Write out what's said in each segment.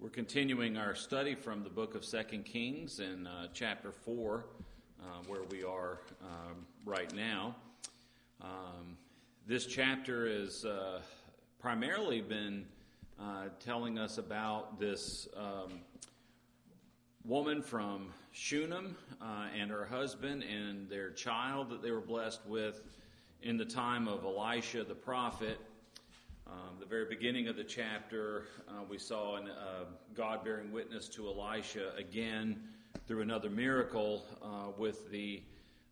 We're continuing our study from the book of 2 Kings in chapter 4, where we are right now. This chapter has primarily been telling us about this woman from Shunem and her husband and their child that they were blessed with in the time of Elisha the prophet. The very beginning of the chapter, we saw God bearing witness to Elisha again through another miracle with the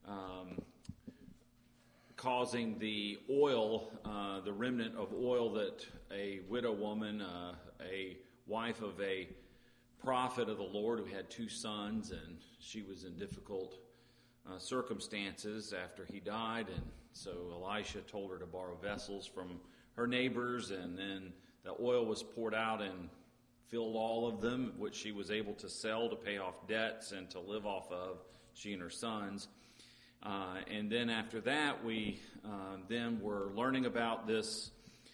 causing the oil, the remnant of oil that a widow woman, a wife of a prophet of the Lord who had two sons, and she was in difficult circumstances after he died, and so Elisha told her to borrow vessels from her neighbors, and then the oil was poured out and filled all of them, which she was able to sell to pay off debts and to live off of, she and her sons. And then after that, we then were learning about this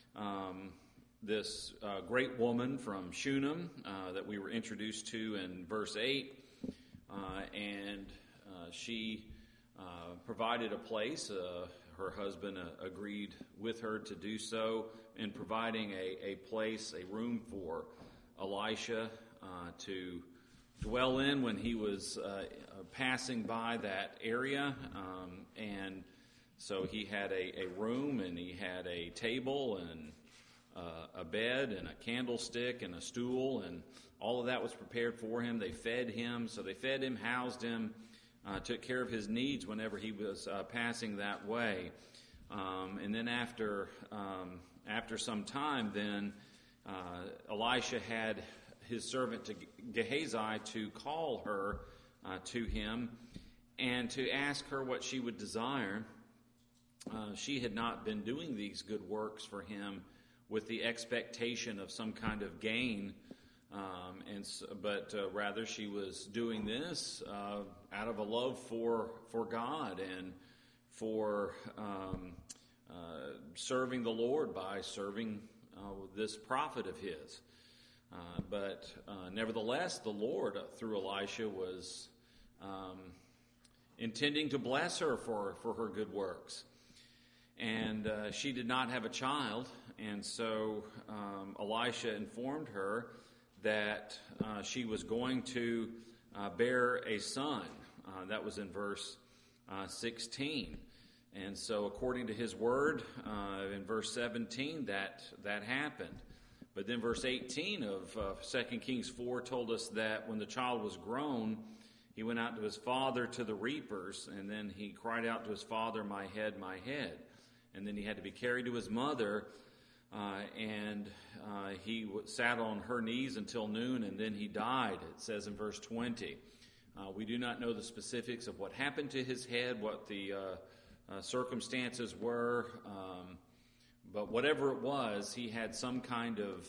great woman from Shunem that we were introduced to in verse 8, and she provided a place. Her husband agreed with her to do so in providing a place, a room for Elisha to dwell in when he was passing by that area. And so he had a room, and he had a table and a bed and a candlestick and a stool, and all of that was prepared for him. They fed him. So they fed him, housed him, took care of his needs whenever he was passing that way. And then after some time, then Elisha had his servant Gehazi to call her to him and to ask her what she would desire. She had not been doing these good works for him with the expectation of some kind of gain, but rather she was doing this out of a love for God and for serving the Lord by serving this prophet of his. But nevertheless, the Lord, through Elisha, was intending to bless her for her good works. And she did not have a child, and so Elisha informed her that she was going to bear a son. That was in verse 16. And so according to his word, in verse 17, that happened. But then verse 18 of 2 Kings 4 told us that when the child was grown, he went out to his father to the reapers, and then he cried out to his father, "My head, my head." And then he had to be carried to his mother, and he sat on her knees until noon, and then he died, it says in verse 20. We do not know the specifics of what happened to his head, what the circumstances were, but whatever it was, he had some kind of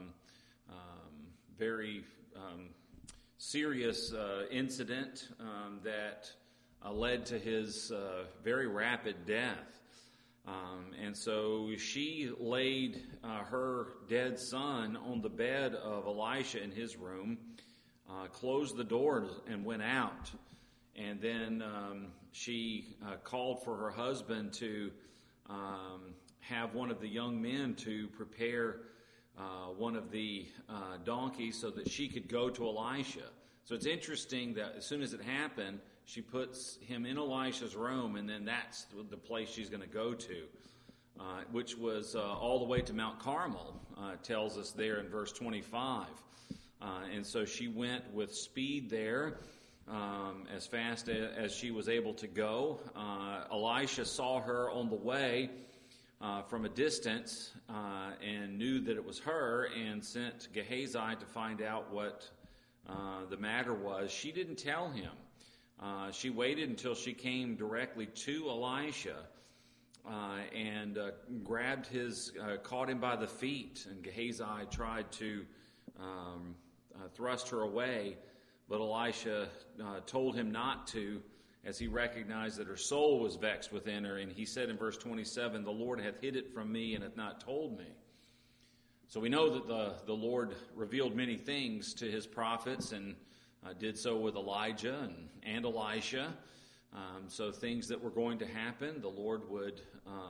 very serious incident that led to his very rapid death. And so she laid her dead son on the bed of Elisha in his room, closed the door and went out. And then she called for her husband to have one of the young men to prepare one of the donkeys so that she could go to Elisha. So it's interesting that as soon as it happened, she puts him in Elisha's room, and then that's the place she's going to go to, which was all the way to Mount Carmel, tells us there in verse 25. And so she went with speed there, as fast as she was able to go. Elisha saw her on the way from a distance and knew that it was her, and sent Gehazi to find out what the matter was. She didn't tell him. She waited until she came directly to Elisha and caught him by the feet. And Gehazi tried to thrust her away, but Elisha told him not to, as he recognized that her soul was vexed within her. And he said in verse 27, "The Lord hath hid it from me and hath not told me." So we know that the Lord revealed many things to his prophets and did so with Elijah and Elisha. So things that were going to happen, the Lord would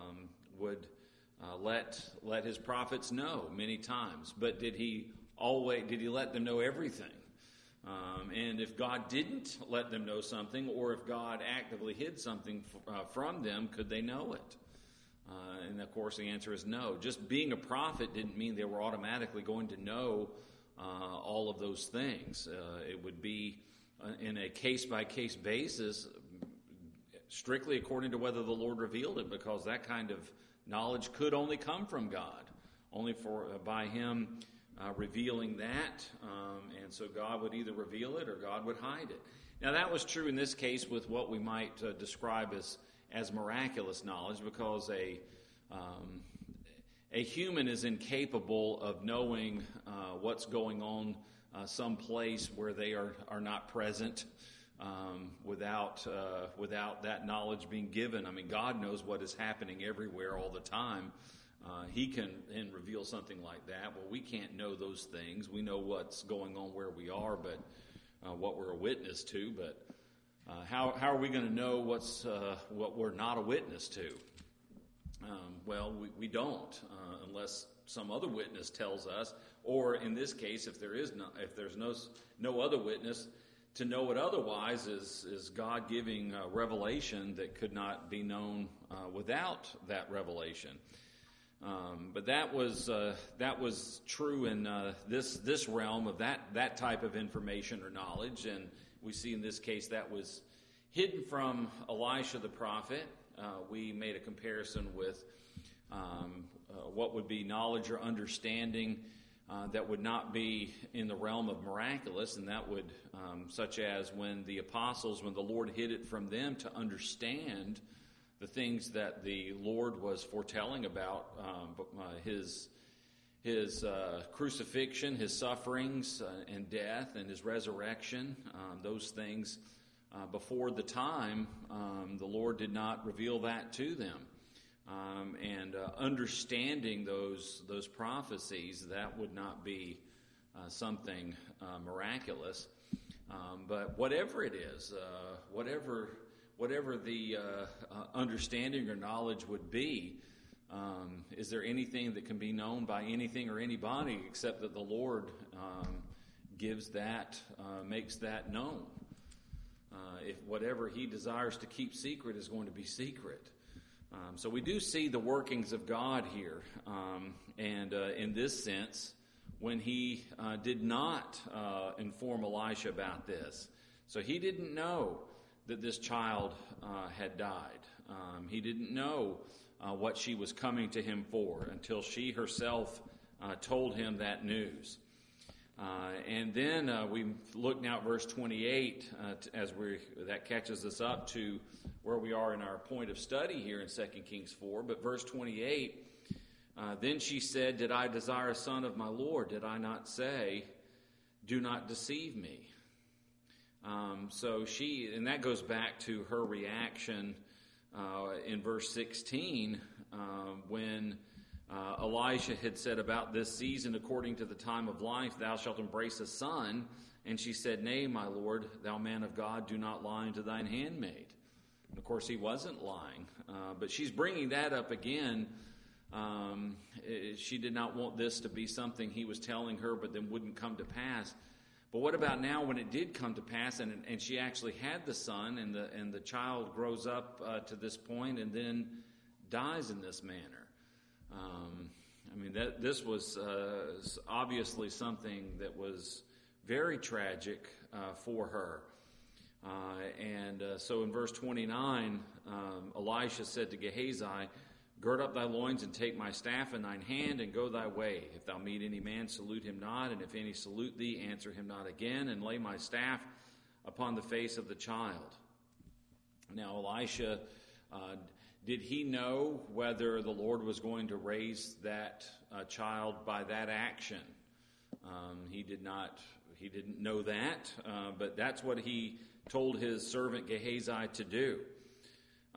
let his prophets know many times. But did he let them know everything? And if God didn't let them know something, or if God actively hid something from them, could they know it? And of course the answer is no. Just being a prophet didn't mean they were automatically going to know all of those things. It would be in a case-by-case basis, strictly according to whether the Lord revealed it, because that kind of knowledge could only come from God, only by him revealing that, and so God would either reveal it or God would hide it. Now that was true in this case with what we might describe as miraculous knowledge, because a human is incapable of knowing what's going on someplace where they are not present without that knowledge being given. I mean, God knows what is happening everywhere all the time. He can reveal something like that. Well, we can't know those things. We know what's going on where we are, but what we're a witness to. But how are we going to know what we're not a witness to? Well, we don't unless some other witness tells us, or in this case, if there's no other witness to know it otherwise, is God giving revelation that could not be known without that revelation. But that was true in this realm of that type of information or knowledge, and we see in this case that was hidden from Elisha the prophet. We made a comparison with what would be knowledge or understanding that would not be in the realm of miraculous, and that would, such as when the Lord hid it from them to understand the things that the Lord was foretelling about his crucifixion, his sufferings and death, and his resurrection. Those things before the time, the Lord did not reveal that to them. And understanding those prophecies, that would not be something miraculous. But whatever it is, whatever the understanding or knowledge would be, is there anything that can be known by anything or anybody except that the Lord gives that, makes that known? If whatever he desires to keep secret is going to be secret. So we do see the workings of God here. And in this sense, when he did not inform Elisha about this, so he didn't know that this child had died. He didn't know what she was coming to him for until she herself told him that news. And then we look now at verse 28 that catches us up to where we are in our point of study here in 2 Kings 4. But verse 28, then she said, "Did I desire a son of my Lord? Did I not say, 'Do not deceive me'?" And that goes back to her reaction in verse 16 when Elisha had said, "About this season, according to the time of life, thou shalt embrace a son." And she said, "Nay, my Lord, thou man of God, do not lie unto thine handmaid." And of course, he wasn't lying. But she's bringing that up again. She did not want this to be something he was telling her, but then wouldn't come to pass. But what about now when it did come to pass and she actually had the son and the child grows up to this point and then dies in this manner? This was obviously something that was very tragic for her. So in verse 29, Elisha said to Gehazi, "Gird up thy loins and take my staff in thine hand and go thy way. If thou meet any man, salute him not, and if any salute thee, answer him not again, and lay my staff upon the face of the child." Now Elisha, did he know whether the Lord was going to raise that child by that action? He didn't know that, but that's what he told his servant Gehazi to do.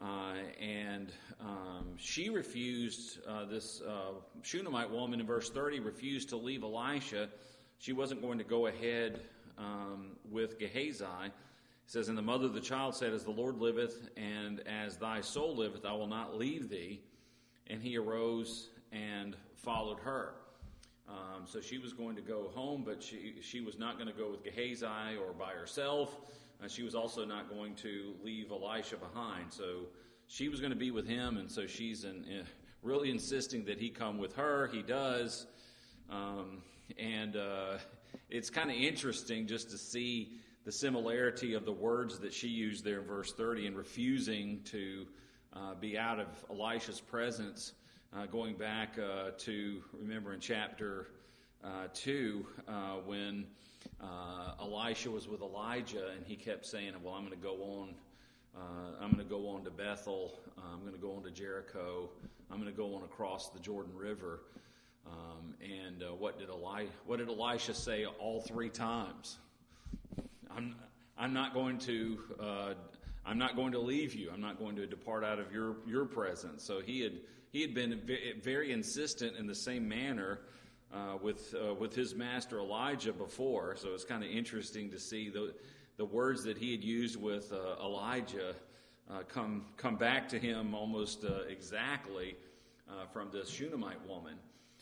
and she refused, this Shunammite woman in verse 30 refused to leave Elisha. She wasn't going to go ahead with Gehazi. It says, and the mother of the child said, as the Lord liveth, and as thy soul liveth, I will not leave thee. And he arose and followed her. So she was going to go home, but she was not going to go with Gehazi or by herself. She was also not going to leave Elisha behind. So she was going to be with him, and so she's really insisting that he come with her. He does. And it's kind of interesting just to see the similarity of the words that she used there in verse 30 in refusing to be out of Elisha's presence, going back to, remember in chapter 2, when Elisha was with Elijah and he kept saying, well, I'm going to go on to Bethel, I'm going to go on to Jericho, I'm going to go on across the Jordan River. And what did Elisha say all three times? I'm not going to leave you. I'm not going to depart out of your presence. So he had been very insistent in the same manner with his master Elijah before. So it's kind of interesting to see the words that he had used with Elijah come back to him almost exactly from this Shunammite woman.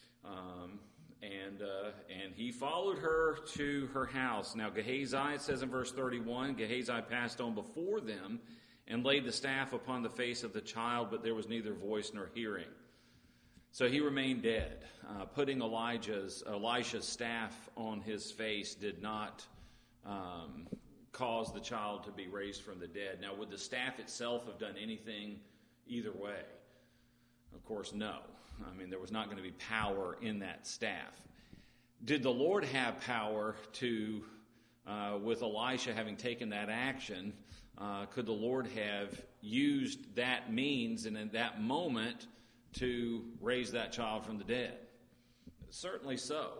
And he followed her to her house. Now Gehazi, it says in verse 31, Gehazi passed on before them and laid the staff upon the face of the child, but there was neither voice nor hearing. So he remained dead. Putting Elisha's staff on his face did not cause the child to be raised from the dead. Now, would the staff itself have done anything either way? Of course, no. I mean, there was not going to be power in that staff. Did the Lord have power to, with Elisha having taken that action, could the Lord have used that means and in that moment to raise that child from the dead? Certainly so.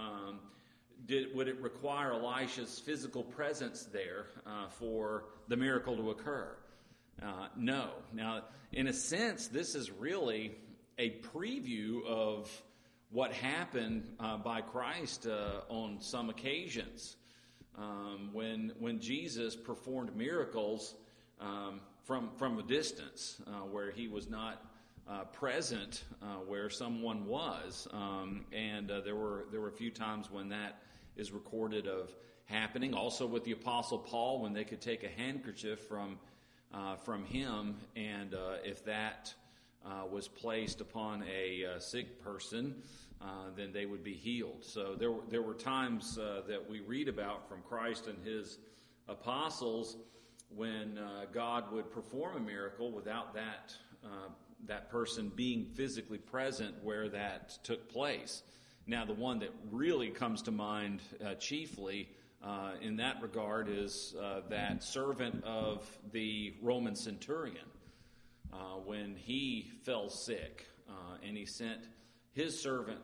Would it require Elisha's physical presence there for the miracle to occur? No. Now, in a sense, this is really a preview of what happened by Christ on some occasions when Jesus performed miracles from a distance where he was not present where someone was, and there were a few times when that is recorded of happening. Also with the Apostle Paul, when they could take a handkerchief from him, and if that was placed upon a sick person, then they would be healed. So there were times that we read about from Christ and his apostles when God would perform a miracle without that person being physically present where that took place. Now, the one that really comes to mind chiefly in that regard is that servant of the Roman centurion. When he fell sick and he sent his servant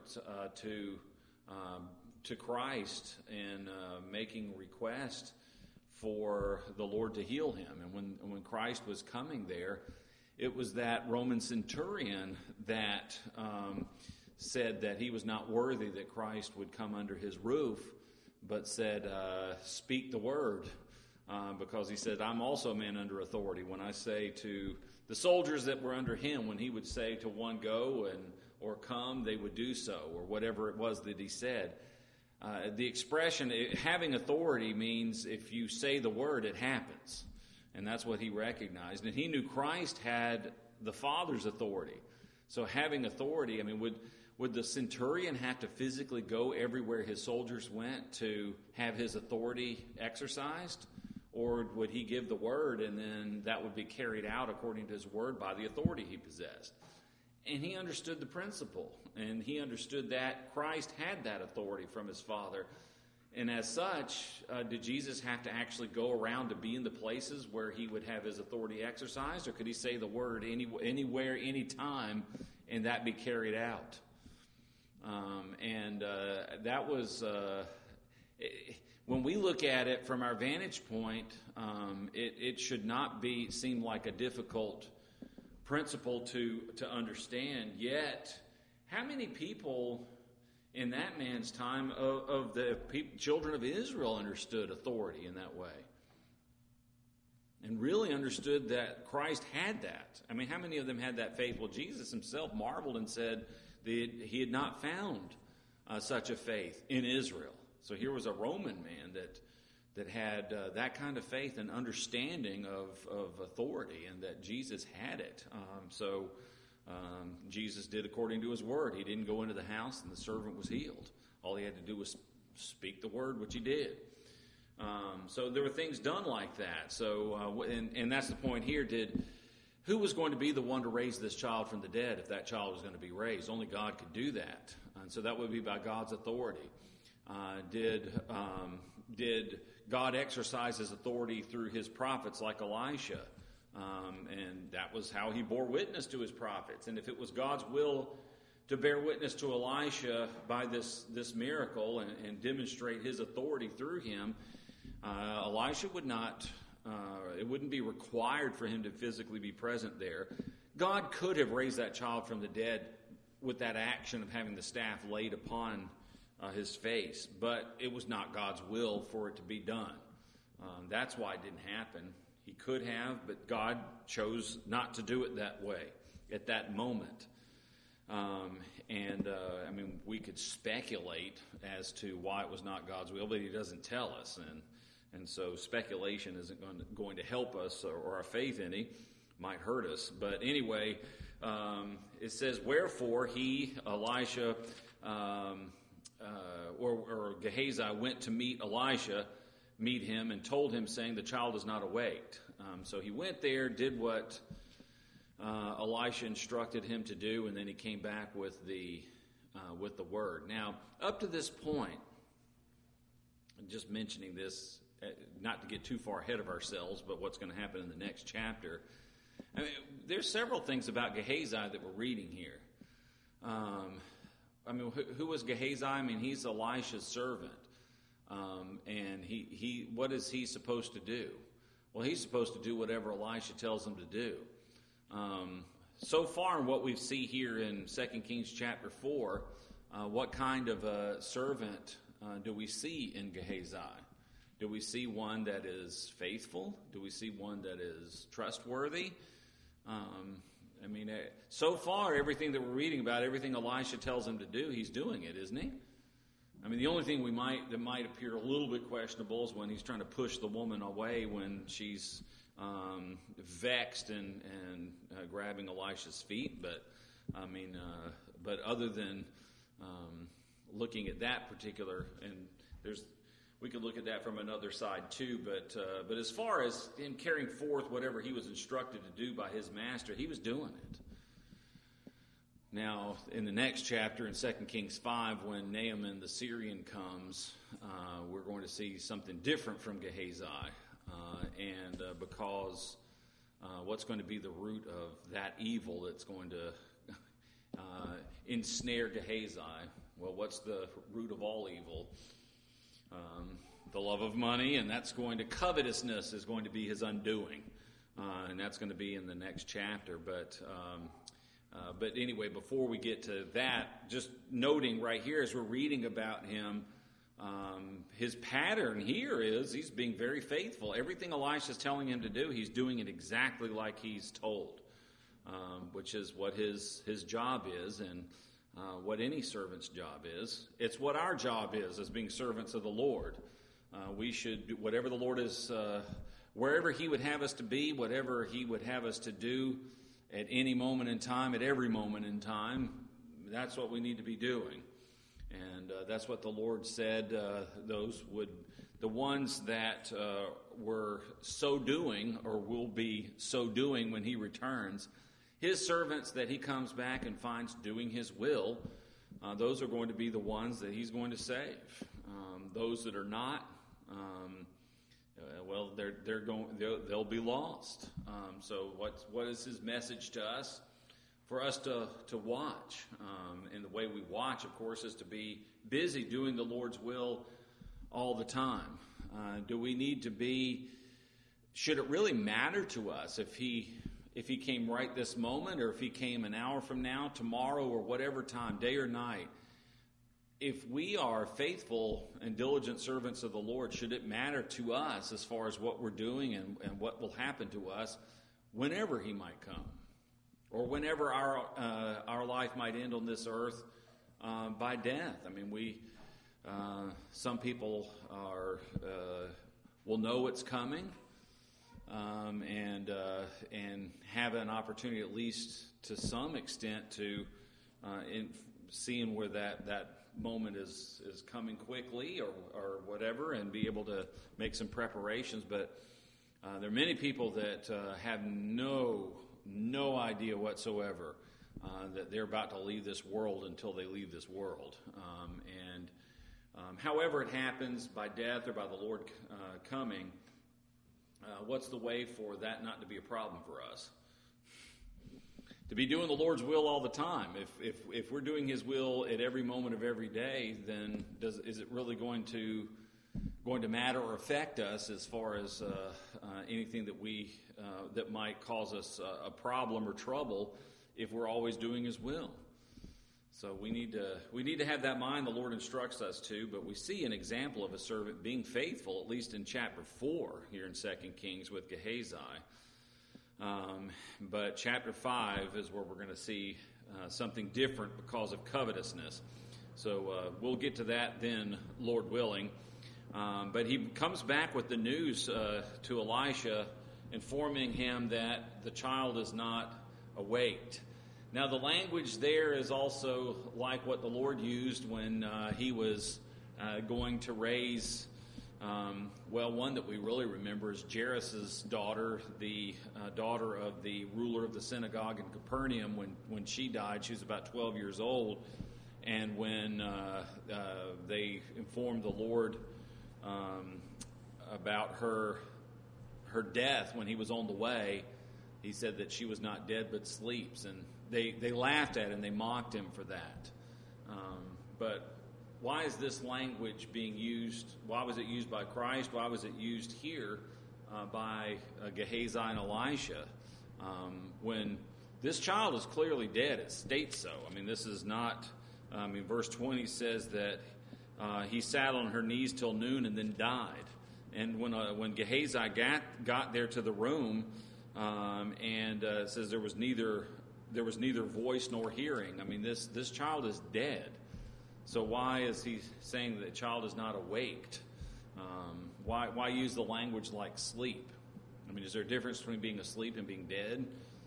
to Christ and making request for the Lord to heal him. And when Christ was coming there, it was that Roman centurion that said that he was not worthy that Christ would come under his roof, but said, speak the word, because he said, I'm also a man under authority. When I say to the soldiers that were under him, when he would say to one, go or come, they would do so, or whatever it was that he said. The expression, having authority, means if you say the word, it happens. And that's what he recognized. And he knew Christ had the Father's authority. So having authority, I mean, would the centurion have to physically go everywhere his soldiers went to have his authority exercised? Or would he give the word and then that would be carried out according to his word by the authority he possessed? And he understood the principle. And he understood that Christ had that authority from his Father. And as such, did Jesus have to actually go around to be in the places where he would have his authority exercised? Or could he say the word anywhere, anytime, and that be carried out? That was, when we look at it from our vantage point, it should not seem like a difficult principle to understand. Yet, how many people in that man's time of the children of Israel understood authority in that way? And really understood that Christ had that. I mean, how many of them had that faith? Well, Jesus himself marveled and said that he had not found such a faith in Israel. So here was a Roman man that had that kind of faith and understanding of authority, and that Jesus had it. Jesus did according to his word. He didn't go into the house and the servant was healed. All he had to do was speak the word, which he did. So there were things done like that. So, and that's the point here. Who was going to be the one to raise this child from the dead if that child was going to be raised? Only God could do that. And so that would be by God's authority. Did God exercise his authority through his prophets like Elisha? And that was how he bore witness to his prophets. And if it was God's will to bear witness to Elisha by this miracle and demonstrate his authority through him, Elisha would not, it wouldn't be required for him to physically be present there. God could have raised that child from the dead with that action of having the staff laid upon his face, but it was not God's will for it to be done. That's why it didn't happen. He could have, but God chose not to do it that way at that moment. I mean, we could speculate as to why it was not God's will, but he doesn't tell us. And so speculation isn't going to help us or our faith any. Might hurt us. But anyway, it says, wherefore he, Elisha, or Gehazi went to meet him, and told him, saying, the child is not awaked. So he went there, did what Elisha instructed him to do, and then he came back with the word. Now, up to this point, I'm just mentioning this, not to get too far ahead of ourselves, but what's going to happen in the next chapter. I mean, there's several things about Gehazi that we're reading here. I mean, who was Gehazi? I mean, he's Elisha's servant. And he what is he supposed to do? Well, he's supposed to do whatever Elisha tells him to do. So far in what we see here in 2 Kings chapter 4, what kind of a servant do we see in Gehazi? Do we see one that is faithful? Do we see one that is trustworthy? I mean, so far, everything that we're reading about, everything Elisha tells him to do, he's doing it, isn't he? I mean, the only thing that might appear a little bit questionable is when he's trying to push the woman away when she's vexed and grabbing Elisha's feet. But I mean, but other than looking at that particular, and we could look at that from another side too. But as far as him carrying forth whatever he was instructed to do by his master, he was doing it. Now, in the next chapter, in 2 Kings 5, when Naaman the Syrian comes, we're going to see something different from Gehazi. Because what's going to be the root of that evil that's going to ensnare Gehazi? Well, what's the root of all evil? The love of money, and that's going to, covetousness is going to be his undoing. And that's going to be in the next chapter. But anyway, before we get to that, just noting right here as we're reading about him, his pattern here is he's being very faithful. Everything Elisha's telling him to do, he's doing it exactly like he's told, which is what his job is, and what any servant's job is. It's what our job is as being servants of the Lord. We should do whatever the Lord is, wherever he would have us to be, whatever he would have us to do at any moment in time, at every moment in time, that's what we need to be doing. And that's what the Lord said, the ones that were so doing, or will be so doing when he returns, his servants that he comes back and finds doing his will, those are going to be the ones that he's going to save. Those that are not, well, they'll be lost. So what is his message to us? For us to watch. And the way we watch, of course, is to be busy doing the Lord's will all the time. Do we need to be, should it really matter to us if he if he came right this moment, or if he came an hour from now, tomorrow, or whatever time, day or night, if we are faithful and diligent servants of the Lord, should it matter to us as far as what we're doing and what will happen to us whenever he might come, or whenever our life might end on this earth by death? I mean, some people will know it's coming, and have an opportunity, at least to some extent, to in seeing where that moment is coming quickly or whatever, and be able to make some preparations. But there are many people that have no idea whatsoever that they're about to leave this world until they leave this world. However it happens, by death or by the Lord coming, what's the way for that not to be a problem for us? To be doing the Lord's will all the time. If we're doing His will at every moment of every day, then is it really going to matter or affect us as far as anything that might cause us a problem or trouble if we're always doing His will? So we need to have that mind. The Lord instructs us to, but we see an example of a servant being faithful, at least in chapter 4 here in 2 Kings with Gehazi. But chapter 5 is where we're going to see something different because of covetousness. So we'll get to that then, Lord willing. But he comes back with the news to Elisha, informing him that the child is not awaked. Now, the language there is also like what the Lord used when he was going to raise, one that we really remember is Jairus' daughter, the daughter of the ruler of the synagogue in Capernaum. When she died, she was about 12 years old. And when they informed the Lord about her death when he was on the way, he said that she was not dead but sleeps. And they laughed at him and they mocked him for that. But why is this language being used? Why was it used by Christ? Why was it used here by Gehazi and Elisha? When this child is clearly dead, it states so. I mean, this is not... verse 20 says that he sat on her knees till noon and then died. And when Gehazi got there to the room, it says there was neither voice nor hearing. I mean, this child is dead. So why is he saying that the child is not awaked? Why use the language like sleep? I mean, is there a difference between being asleep and being dead?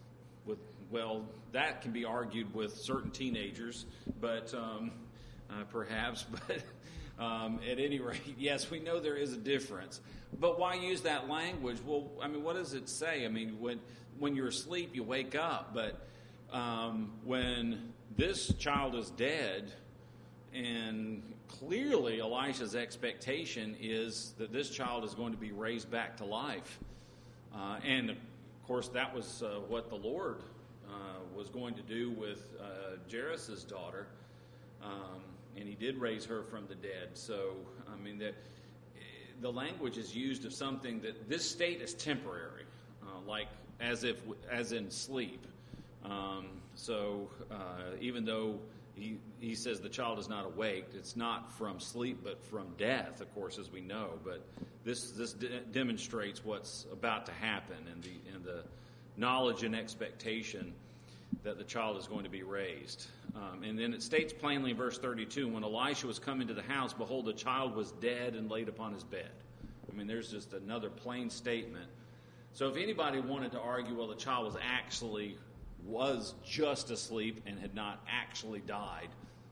That can be argued with certain teenagers, but perhaps. But at any rate, yes, we know there is a difference. But why use that language? Well, I mean, what does it say? I mean, when you're asleep, you wake up. But when this child is dead, and clearly Elisha's expectation is that this child is going to be raised back to life. And, of course, that was what the Lord was going to do with Jairus' daughter. And he did raise her from the dead. So, I mean, the language is used of something that this state is temporary, like as in sleep. Even though he says the child is not awake, it's not from sleep but from death, of course, as we know. But this demonstrates what's about to happen, and the knowledge and expectation that the child is going to be raised. And then it states plainly in verse 32, when Elisha was come into the house, behold, the child was dead and laid upon his bed. I mean, there's just another plain statement. So if anybody wanted to argue, well, the child was just asleep and had not actually died,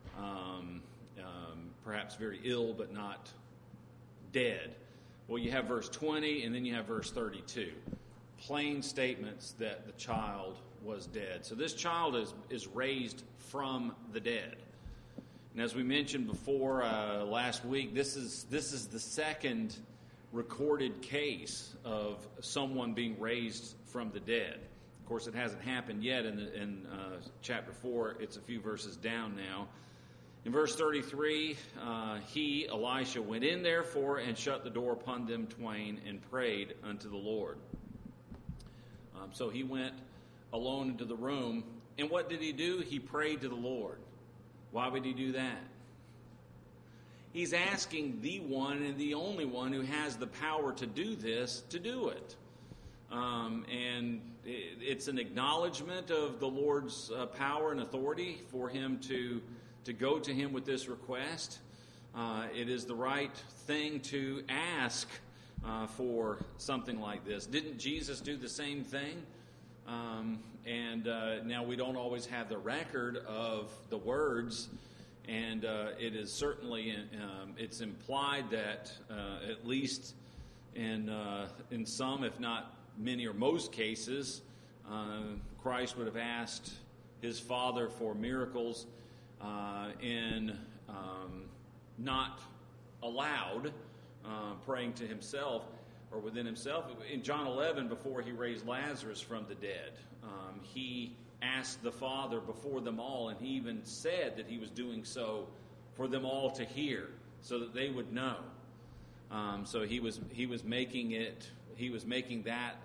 perhaps very ill but not dead. Well, you have verse 20 and then you have verse 32. Plain statements that the child was dead. So this child is raised from the dead. And as we mentioned before last week, this is the second recorded case of someone being raised from the dead. Of course, it hasn't happened yet in chapter 4. It's a few verses down now. In verse 33, Elisha, went in therefore and shut the door upon them twain and prayed unto the Lord. So he went alone into the room. And what did he do? He prayed to the Lord. Why would he do that? He's asking the one and the only one who has the power to do this, to do it. And it's an acknowledgement of the Lord's power and authority for him to go to him with this request. It is the right thing to ask for something like this. Didn't Jesus do the same thing? Now we don't always have the record of the words, and it is certainly it's implied that at least in some, if not many or most cases, Christ would have asked his Father for miracles in not aloud, praying to himself or within himself. In John 11, before he raised Lazarus from the dead, he asked the Father before them all, and he even said that he was doing so for them all to hear, so that they would know. So he was making that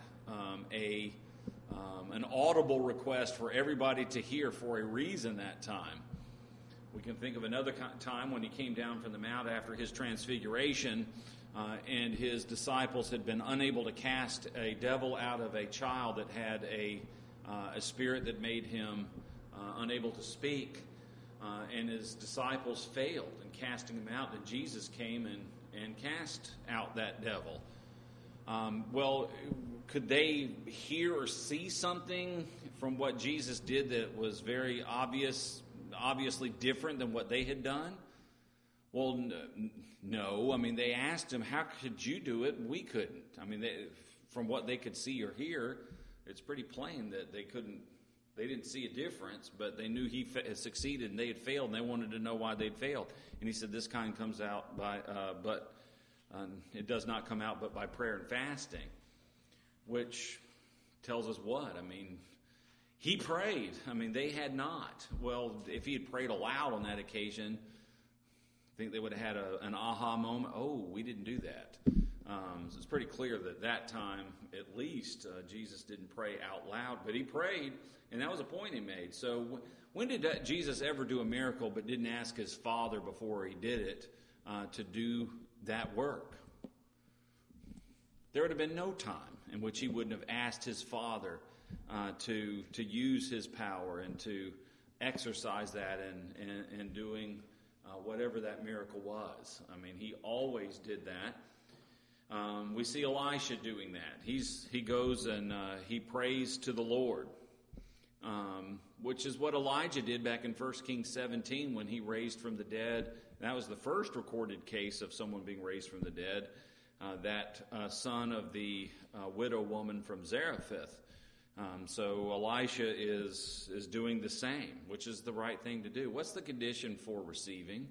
an audible request for everybody to hear for a reason that time. We can think of another time when he came down from the mount after his transfiguration, and his disciples had been unable to cast a devil out of a child that had a spirit that made him unable to speak, and his disciples failed in casting him out. And Jesus came and cast out that devil. Well, could they hear or see something from what Jesus did that was very obviously different than what they had done? Well, no. I mean, they asked him, how could you do it? We couldn't. I mean, from what they could see or hear, it's pretty plain that they didn't see a difference, but they knew he had succeeded and they had failed, and they wanted to know why they'd failed. And he said, this kind comes out it does not come out but by prayer and fasting, which tells us what? I mean, he prayed. I mean, they had not. Well, if he had prayed aloud on that occasion, I think they would have had an aha moment. Oh, we didn't do that. So it's pretty clear that time, at least, Jesus didn't pray out loud, but he prayed, and that was a point he made. So when did Jesus ever do a miracle but didn't ask his Father before he did it to do that work? There would have been no time in which he wouldn't have asked his Father to use his power and to exercise that and doing whatever that miracle was. I mean, he always did that. We see Elisha doing that. He goes and he prays to the Lord, which is what Elijah did back in 1 Kings 17 when he raised from the dead. That was the first recorded case of someone being raised from the dead, that son of the widow woman from Zarephath. So Elisha is doing the same, which is the right thing to do. What's the condition for receiving?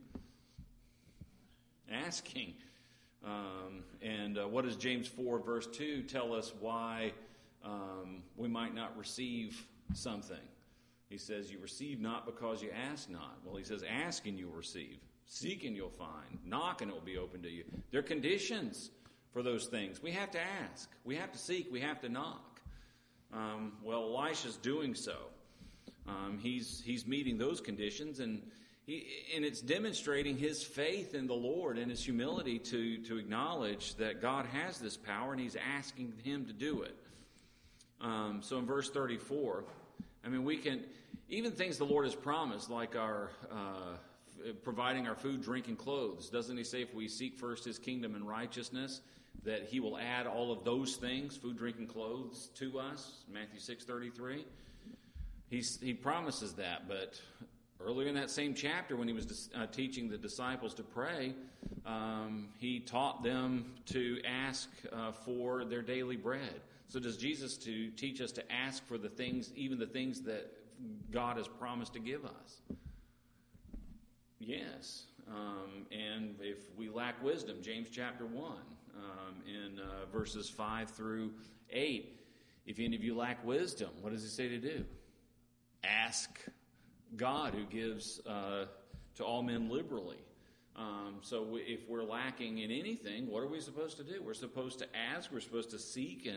Asking. And what does James 4 verse 2 tell us why we might not receive something? He says, you receive not because you ask not. Well, he says, ask and you'll receive. Seek and you'll find. Knock and it will be open to you. There are conditions for those things. We have to ask. We have to seek. We have to knock. Well, Elisha's doing so. He's meeting those conditions, and it's demonstrating his faith in the Lord and his humility to acknowledge that God has this power, and he's asking him to do it. So in verse 34, I mean, we can, even things the Lord has promised, like our providing our food, drink, and clothes. Doesn't he say if we seek first his kingdom and righteousness, that he will add all of those things, food, drink, and clothes, to us? Matthew 6:33. He promises that, but earlier in that same chapter, when he was teaching the disciples to pray, he taught them to ask for their daily bread. So does Jesus to teach us to ask for the things, even the things that God has promised to give us? Yes. And if we lack wisdom, James chapter 1, in verses 5 through 8, if any of you lack wisdom, what does he say to do? Ask God, who gives to all men liberally. So if we're lacking in anything, what are we supposed to do? We're supposed to ask, we're supposed to seek, and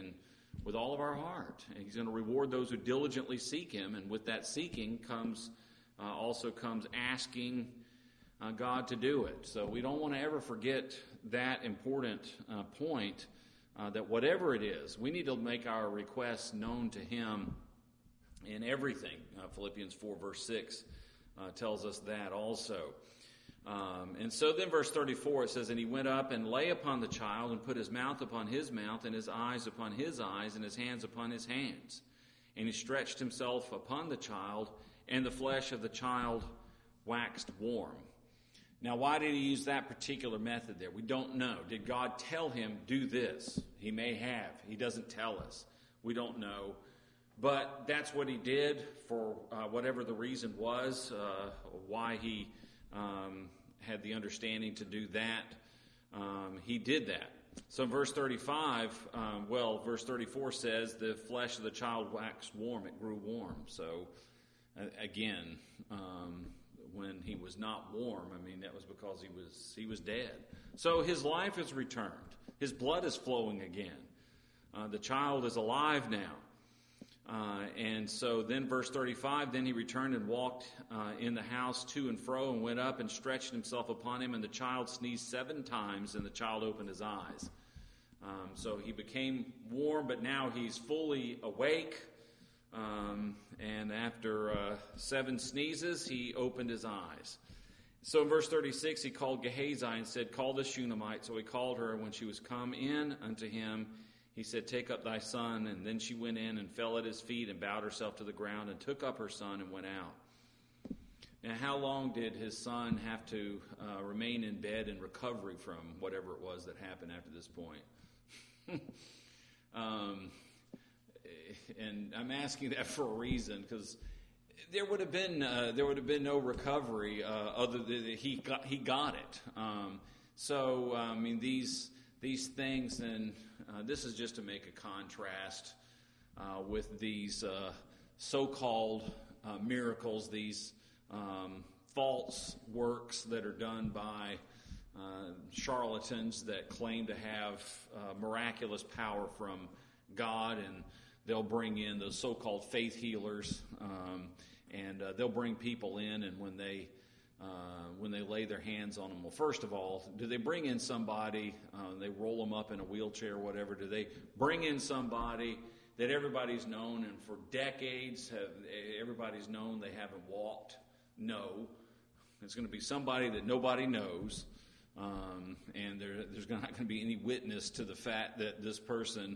with all of our heart. And he's going to reward those who diligently seek him. And with that seeking also comes asking God to do it. So we don't want to ever forget that important point, that whatever it is, we need to make our requests known to him in everything. Philippians 4 verse 6 tells us that also. And so then verse 34, it says, "And he went up and lay upon the child and put his mouth upon his mouth and his eyes upon his eyes and his hands upon his hands. And he stretched himself upon the child, and the flesh of the child waxed warm." Now, why did he use that particular method there? We don't know. Did God tell him, do this? He may have. He doesn't tell us. We don't know. But that's what he did for whatever the reason was, why he had the understanding to do that. He did that. So in verse 35, verse 34 says, the flesh of the child waxed warm. It grew warm. So, again, when he was not warm, that was because he was dead. So his life is returned. His blood is flowing again. The child is alive now. And so then verse 35, then he returned and walked in the house to and fro and went up and stretched himself upon him, and the child sneezed 7 times, and the child opened his eyes. So he became warm, but now he's fully awake. And after 7 sneezes, he opened his eyes. So in verse 36, he called Gehazi and said, "Call the Shunammite." So he called her, and when she was come in unto him, he said, "Take up thy son." And then she went in and fell at his feet and bowed herself to the ground and took up her son and went out. Now, how long did his son have to remain in bed in recovery from whatever it was that happened after this point? And I'm asking that for a reason, because there would have been no recovery other than he got it. These things, and this is just to make a contrast with these so-called miracles, these false works that are done by charlatans that claim to have miraculous power from God, and they'll bring in those so-called faith healers, and they'll bring people in, and when they lay their hands on them, well, first of all, do they bring in somebody, they roll them up in a wheelchair or whatever, do they bring in somebody that everybody's known and for decades everybody's known they haven't walked? No. It's going to be somebody that nobody knows, and there's not going to be any witness to the fact that this person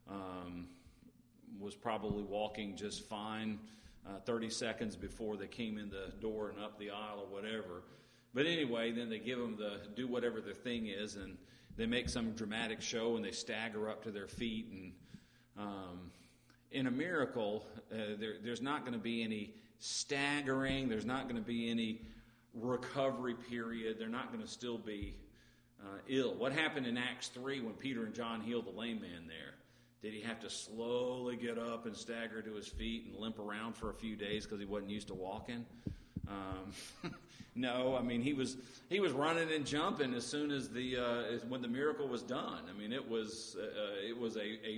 was probably walking just fine 30 seconds before they came in the door and up the aisle or whatever. But anyway, then they give them do whatever their thing is, and they make some dramatic show, and they stagger up to their feet. And in a miracle, there's not going to be any staggering. There's not going to be any recovery period. They're not going to still be ill. What happened in Acts 3 when Peter and John healed the lame man there? Did he have to slowly get up and stagger to his feet and limp around for a few days because he wasn't used to walking? No, he was running and jumping as soon as when the miracle was done. It was a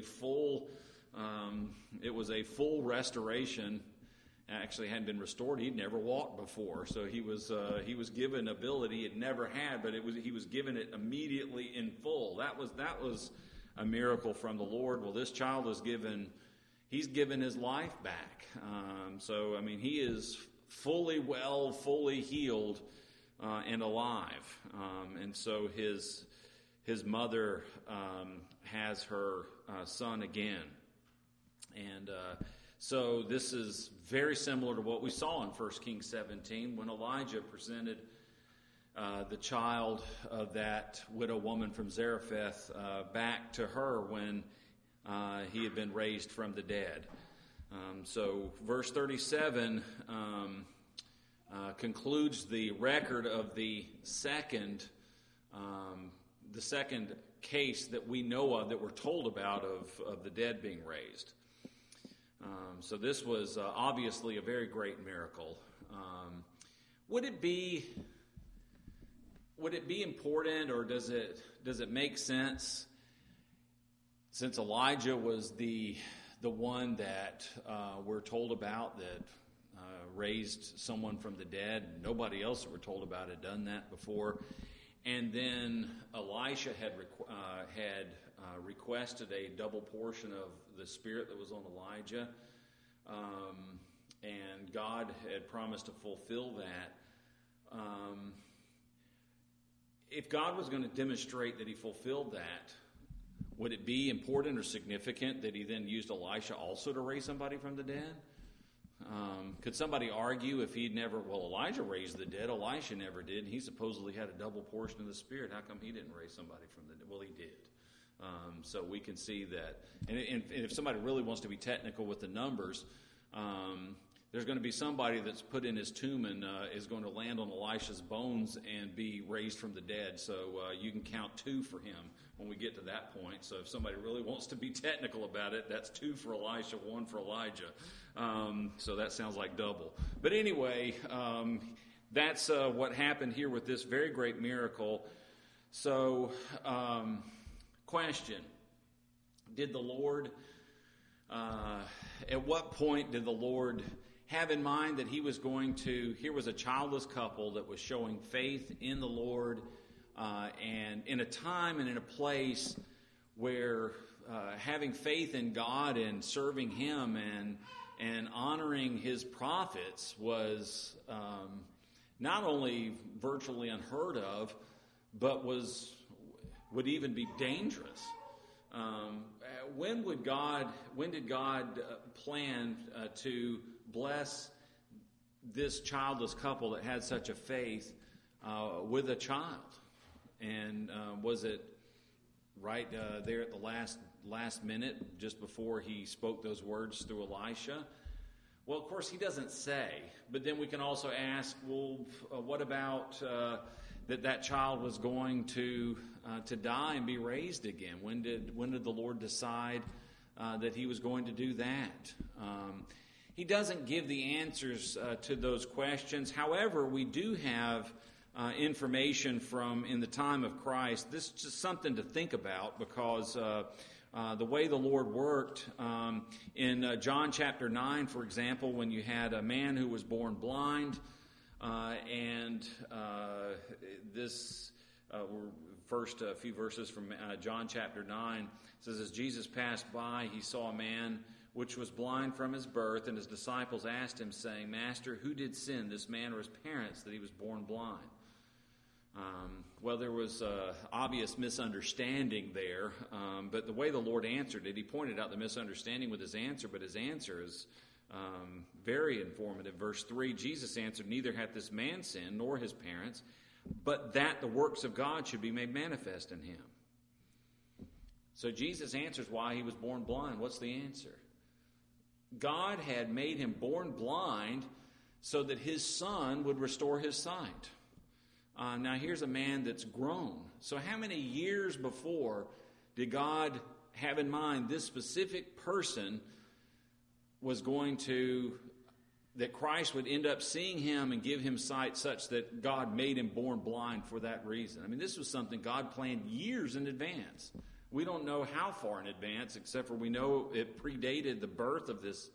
full restoration. Actually, hadn't been restored. He'd never walked before, so he was given ability he'd never had, but he was given it immediately in full. That was a miracle from the Lord. Well, this child he's given his life back. He is fully well, fully healed, and alive. And so his mother has her son again. And so this is very similar to what we saw in 1 Kings 17 when Elijah presented the child of that widow woman from Zarephath back to her when he had been raised from the dead. So verse 37 concludes the record of the second case that we know of, that we're told about, of the dead being raised. So this was obviously a very great miracle. Would it be important, or does it make sense Since Elijah was the one that we're told about that raised someone from the dead, nobody else that we're told about had done that before. And then Elisha had requested a double portion of the Spirit that was on Elijah, and God had promised to fulfill that. If God was going to demonstrate that he fulfilled that, would it be important or significant that he then used Elisha also to raise somebody from the dead? Could somebody argue if he'd never, Elijah raised the dead, Elisha never did, and he supposedly had a double portion of the Spirit. How come he didn't raise somebody from the dead? Well, he did. So we can see that. And if somebody really wants to be technical with the numbers, there's going to be somebody that's put in his tomb and is going to land on Elisha's bones and be raised from the dead. So you can count 2 for him when we get to that point. So if somebody really wants to be technical about it, that's 2 for Elisha, 1 for Elijah. So that sounds like double. But anyway, that's what happened here with this very great miracle. So, question, did the Lord, at what point did the Lord have in mind that he was going to, here was a childless couple that was showing faith in the Lord, and in a time and in a place where having faith in God and serving him and honoring his prophets was not only virtually unheard of, but would even be dangerous. When did God plan to bless this childless couple that had such a faith with a child? And was it right there at the last minute, just before he spoke those words through Elisha? Well, of course, he doesn't say. But then we can also ask, what about that child was going to die and be raised again? When did the Lord decide that he was going to do that? He doesn't give the answers to those questions. However, we do have information from in the time of Christ. This is just something to think about, because the way the Lord worked in John chapter 9, for example, when you had a man who was born blind, and this first few verses from John chapter 9 says, as Jesus passed by, he saw a man which was blind from his birth, and his disciples asked him, saying, Master, who did sin, this man or his parents, that he was born blind? Well, there was obvious misunderstanding there, but the way the Lord answered it, he pointed out the misunderstanding with his answer, but his answer is very informative. Verse 3, Jesus answered, neither hath this man sinned, nor his parents, but that the works of God should be made manifest in him. So Jesus answers why he was born blind. What's the answer? God had made him born blind so that his son would restore his sight. Now here's a man that's grown. So how many years before did God have in mind this specific person was going to, that Christ would end up seeing him and give him sight such that God made him born blind for that reason? I mean, this was something God planned years in advance. We don't know how far in advance, except for we know it predated the birth of this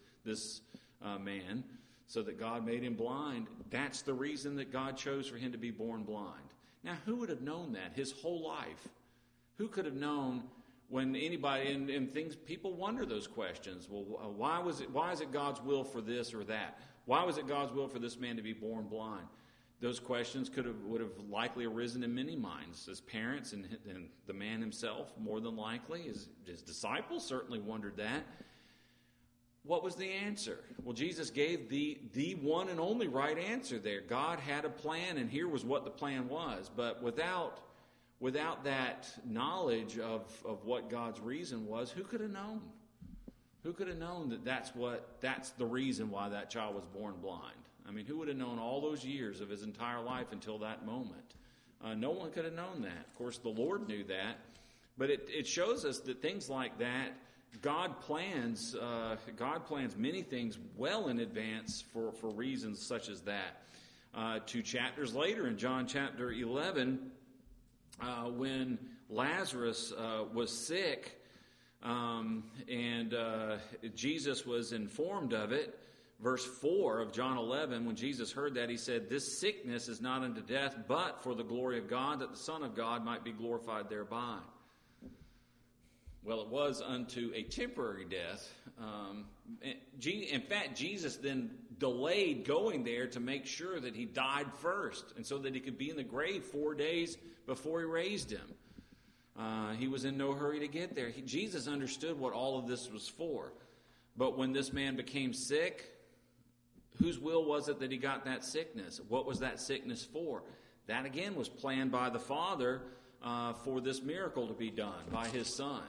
man, so that God made him blind. That's the reason that God chose for him to be born blind. Now, who would have known that his whole life? Who could have known when anybody, and things, people wonder those questions. Well, why is it God's will for this or that? Why was it God's will for this man to be born blind? Those questions would have likely arisen in many minds. His parents and the man himself, more than likely. His disciples certainly wondered that. What was the answer? Well, Jesus gave the one and only right answer there. God had a plan, and here was what the plan was. But without that knowledge of what God's reason was, who could have known? Who could have known that that's the reason why that child was born blind? I mean, who would have known all those years of his entire life until that moment? No one could have known that. Of course, the Lord knew that. But it shows us that things like that, God plans many things well in advance for reasons such as that. 2 chapters later, in John chapter 11, when Lazarus was sick, And Jesus was informed of it. Verse 4 of John 11, when Jesus heard that, he said, "This sickness is not unto death, but for the glory of God, that the Son of God might be glorified thereby." Well, it was unto a temporary death. In fact, Jesus then delayed going there to make sure that he died first, and so that he could be in the grave 4 days before he raised him. He was in no hurry to get there. Jesus understood what all of this was for. But when this man became sick, whose will was it that he got that sickness? What was that sickness for? That again was planned by the Father for this miracle to be done by his Son.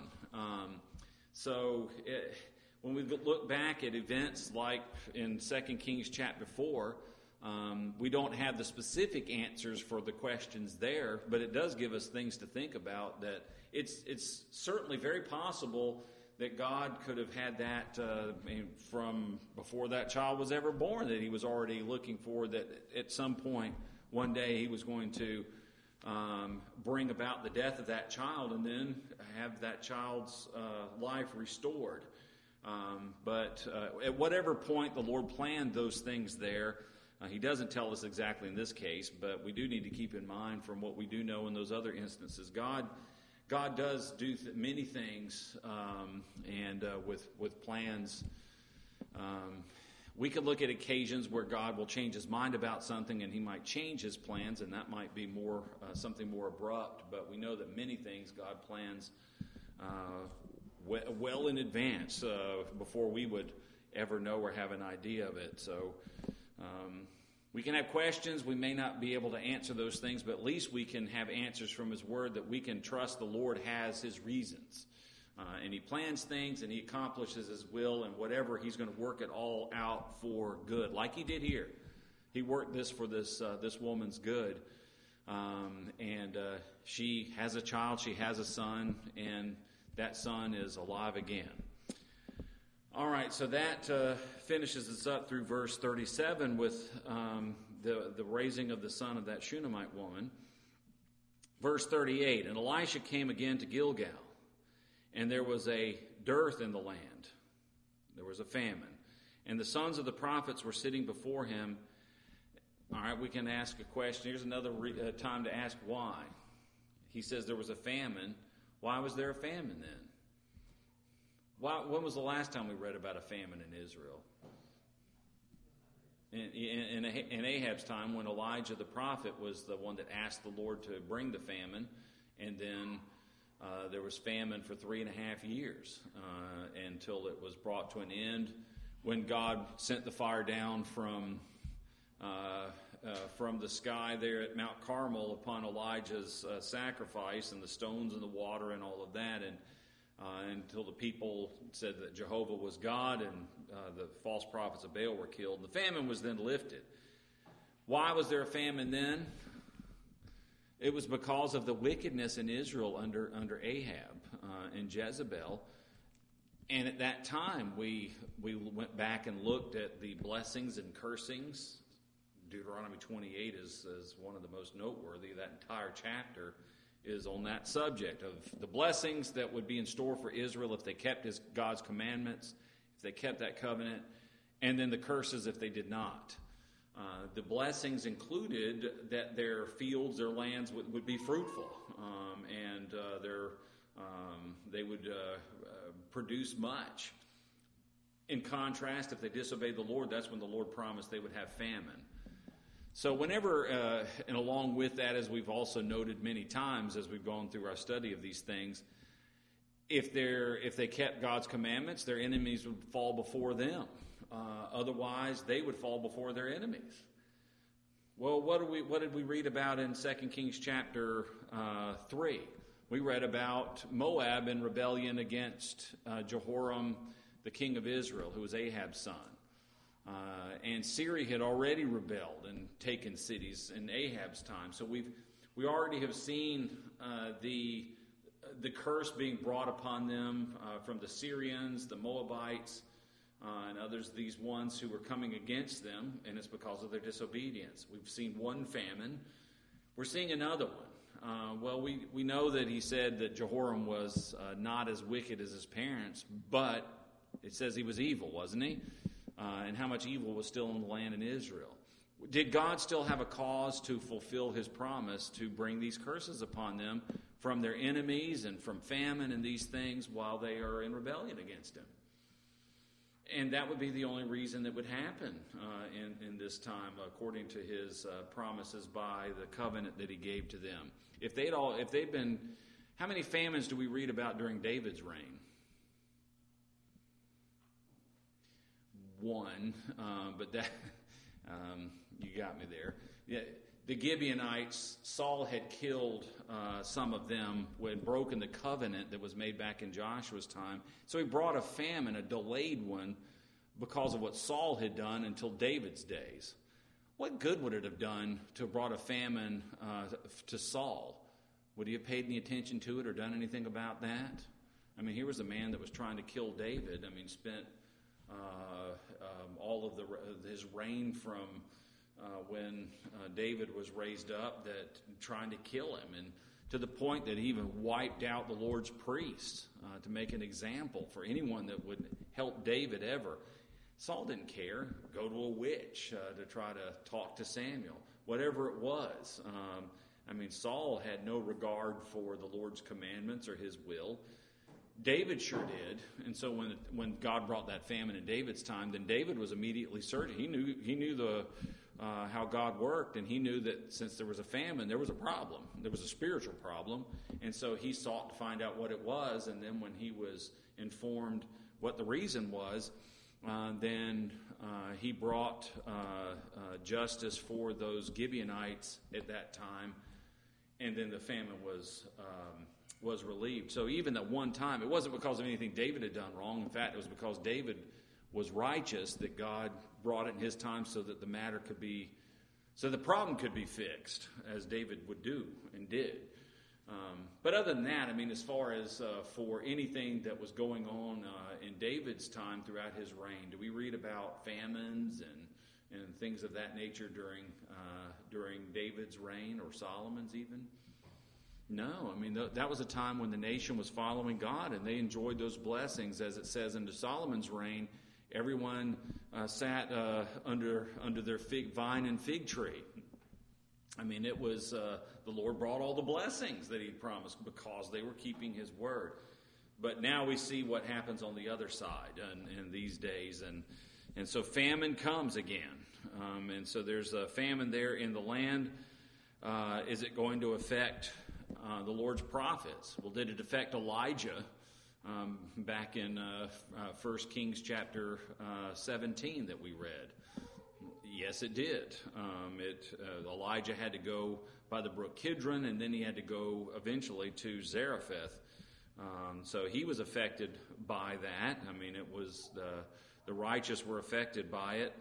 When we look back at events like in 2 Kings chapter 4, we don't have the specific answers for the questions there, but it does give us things to think about. That it's certainly very possible that God could have had that from before that child was ever born, that he was already looking for that at some point one day he was going to bring about the death of that child and then have that child's life restored. But at whatever point the Lord planned those things there, he doesn't tell us exactly in this case, but we do need to keep in mind from what we do know in those other instances. God does do many things, and with plans. We could look at occasions where God will change his mind about something, and he might change his plans, and that might be more something more abrupt. But we know that many things God plans well in advance before we would ever know or have an idea of it. So we can have questions. We may not be able to answer those things, but at least we can have answers from his word that we can trust the Lord has his reasons. And he plans things and he accomplishes his will, and whatever, he's going to work it all out for good, like he did here. He worked this for this woman's good. And she has a child, she has a son, and that son is alive again. All right, so that finishes us up through verse 37 with the raising of the son of that Shunammite woman. Verse 38, "And Elisha came again to Gilgal, and there was a dearth in the land." There was a famine. "And the sons of the prophets were sitting before him." All right, we can ask a question. Here's another time to ask why. He says there was a famine. Why was there a famine then? When was the last time we read about a famine in Israel? In Ahab's time, when Elijah the prophet was the one that asked the Lord to bring the famine, and then there was famine for 3.5 years until it was brought to an end when God sent the fire down from the sky there at Mount Carmel upon Elijah's sacrifice, and the stones and the water and all of that, and until the people said that Jehovah was God, and the false prophets of Baal were killed. And the famine was then lifted. Why was there a famine then? It was because of the wickedness in Israel under Ahab and Jezebel. And at that time, we went back and looked at the blessings and cursings. Deuteronomy 28 is one of the most noteworthy. That entire chapter is on that subject of the blessings that would be in store for Israel if they kept God's commandments, if they kept that covenant, and then the curses if they did not. The blessings included that their fields, their lands would be fruitful, and they would produce much. In contrast, if they disobeyed the Lord, that's when the Lord promised they would have famine. So whenever, and along with that, as we've also noted many times as we've gone through our study of these things, if they kept God's commandments, their enemies would fall before them. Otherwise, they would fall before their enemies. Well, what did we read about in 2 Kings chapter 3? We read about Moab in rebellion against Jehoram, the king of Israel, who was Ahab's son. And Syria had already rebelled and taken cities in Ahab's time. So we already have seen the curse being brought upon them from the Syrians, the Moabites, and others, these ones who were coming against them, and it's because of their disobedience. We've seen one famine. We're seeing another one. Well, we know that he said that Jehoram was not as wicked as his parents, but it says he was evil, wasn't he? And how much evil was still in the land in Israel. Did God still have a cause to fulfill his promise to bring these curses upon them from their enemies and from famine and these things while they are in rebellion against him? And that would be the only reason that would happen in this time, according to his promises by the covenant that he gave to them. If they'd been, how many famines do we read about during David's reign? One, but that you got me there. Yeah, the Gibeonites, Saul had killed some of them when broken the covenant that was made back in Joshua's time. So he brought a famine, a delayed one, because of what Saul had done until David's days. What good would it have done to have brought a famine to Saul? Would he have paid any attention to it or done anything about that? I mean, here was a man that was trying to kill David. I mean, spent all of his reign from when David was raised up, that trying to kill him, and to the point that he even wiped out the Lord's priests to make an example for anyone that would help David ever. Saul didn't care. Go to a witch to try to talk to Samuel. Whatever it was. Saul had no regard for the Lord's commandments or his will. David sure did. And so when God brought that famine in David's time, then David was immediately certain. He knew how God worked, and he knew that since there was a famine, there was a problem. There was a spiritual problem. And so he sought to find out what it was, and then when he was informed what the reason was, then he brought justice for those Gibeonites at that time, and then the famine was relieved. So even at one time, it wasn't because of anything David had done wrong. In fact, it was because David was righteous that God brought it in his time so that the problem could be fixed, as David would do and did. But other than that, as far as for anything that was going on in David's time throughout his reign, do we read about famines and things of that nature during David's reign, or Solomon's even? No, that was a time when the nation was following God, and they enjoyed those blessings. As it says into Solomon's reign, everyone sat under their vine and fig tree. It was the Lord brought all the blessings that he promised because they were keeping his word. But now we see what happens on the other side in these days. And so famine comes again. And so there's a famine there in the land. Is it going to affect the Lord's prophets? Well, did it affect Elijah back in 1 Kings chapter 17 that we read? Yes, it did. Elijah had to go by the brook Kidron, and then he had to go eventually to Zarephath. So he was affected by that. It was the righteous were affected by it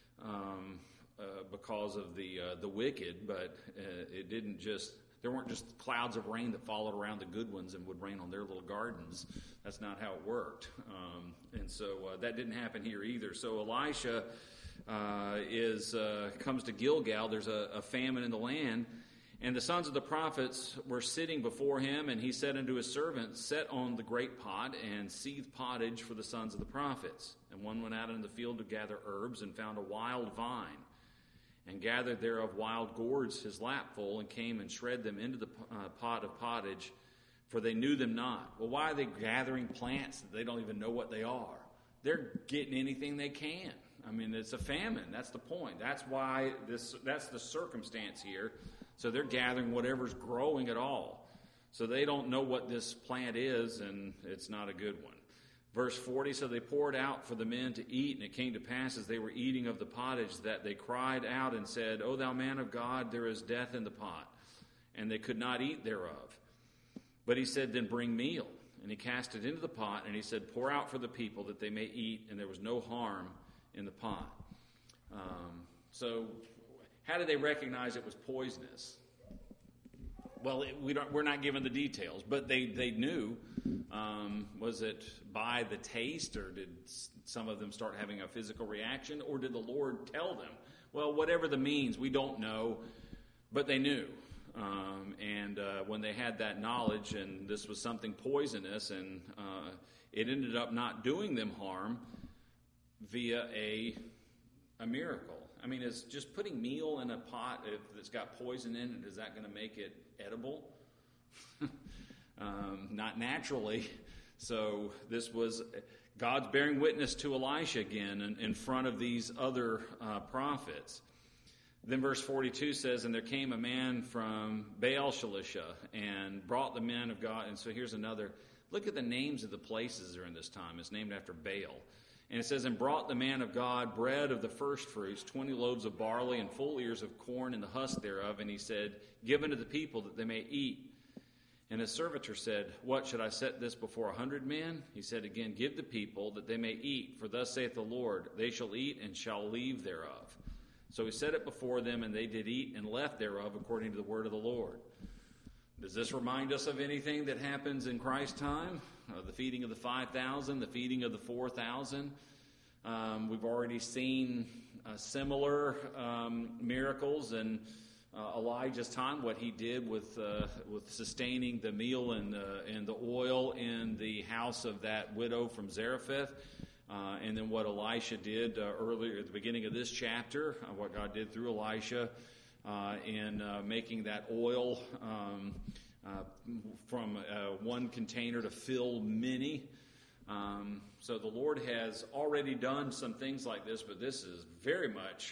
because of the wicked, but it didn't just. There weren't just clouds of rain that followed around the good ones and would rain on their little gardens. That's not how it worked. And so that didn't happen here either. So Elisha comes to Gilgal. There's a famine in the land. And the sons of the prophets were sitting before him, and he said unto his servants, set on the great pot and seethe pottage for the sons of the prophets. And one went out into the field to gather herbs and found a wild vine, and gathered thereof wild gourds his lapful, and came and shred them into the pot of pottage, for they knew them not. Well, why are they gathering plants that they don't even know what they are? They're getting anything they can. It's a famine. That's the point. That's why that's the circumstance here. So they're gathering whatever's growing at all. So they don't know what this plant is, and it's not a good one. Verse 40, so they poured out for the men to eat, and it came to pass as they were eating of the pottage that they cried out and said, O thou man of God, there is death in the pot. And they could not eat thereof. But he said, then bring meal. And he cast it into the pot, and he said, pour out for the people that they may eat, and there was no harm in the pot. So how did they recognize it was poisonous? Well, we're not given the details, but they knew. Was it by the taste, or did some of them start having a physical reaction, or did the Lord tell them? Well, whatever the means, we don't know, but they knew. And when they had that knowledge, and this was something poisonous, and it ended up not doing them harm via a miracle. I mean, is just putting meal in a pot if it's got poison in it, is that going to make it edible? Not naturally. So this was God's bearing witness to Elisha again in front of these other prophets. Then verse 42 says, and there came a man from Baal-Shalisha and brought the men of God. And so here's another. Look at the names of the places during this time. It's named after Baal. And it says, and brought the man of God bread of the first fruits, 20 loaves of barley and full ears of corn and the husk thereof. And he said, give unto the people that they may eat. And his servitor said, what, should I set this before 100 men? He said again, give the people that they may eat. For thus saith the Lord, they shall eat and shall leave thereof. So he set it before them, and they did eat and left thereof according to the word of the Lord. Does this remind us of anything that happens in Christ's time? The feeding of the 5,000, the feeding of the 4,000. We've already seen similar miracles in Elijah's time, what he did with sustaining the meal and the oil in the house of that widow from Zarephath. And then what Elisha did earlier at the beginning of this chapter, what God did through Elisha in making that oil from one container to fill many. So the Lord has already done some things like this, but this is very much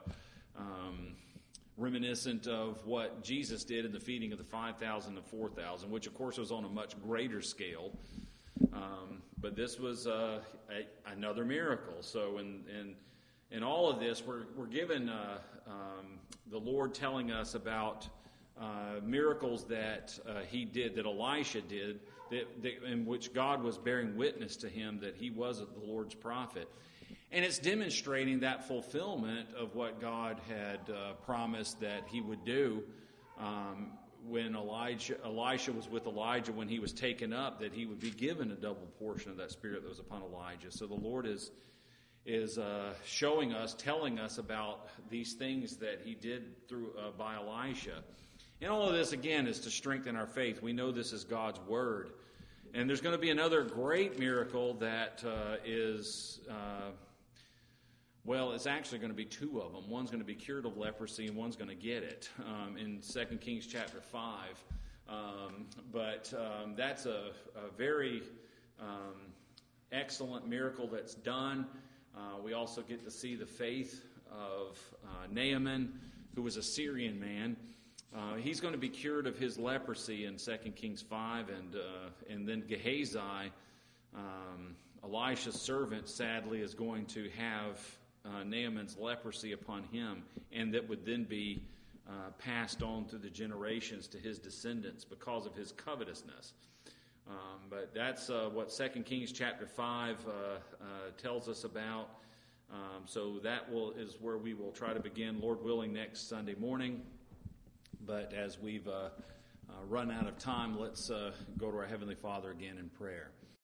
reminiscent of what Jesus did in the feeding of the 5,000 and 4,000, which of course was on a much greater scale. But this was another miracle. So in all of this, we're given the Lord telling us about miracles that he did, that Elisha did, in which God was bearing witness to him that he was the Lord's prophet. And it's demonstrating that fulfillment of what God had promised that he would do when Elisha was with Elijah, when he was taken up, that he would be given a double portion of that spirit that was upon Elijah. So the Lord is showing us, telling us about these things that he did through by Elisha. And all of this, again, is to strengthen our faith. We know this is God's word. And there's going to be another great miracle that is... Well, it's actually going to be two of them. One's going to be cured of leprosy, and one's going to get it in 2 Kings chapter 5. But that's a very excellent miracle that's done. We also get to see the faith of Naaman, who was a Syrian man. He's going to be cured of his leprosy in 2 Kings 5, and then Gehazi, Elisha's servant, sadly, is going to have Naaman's leprosy upon him, and that would then be passed on through the generations to his descendants because of his covetousness. But that's what 2 Kings chapter 5 tells us about. So that is where we will try to begin, Lord willing, next Sunday morning. But as we've run out of time, let's go to our Heavenly Father again in prayer.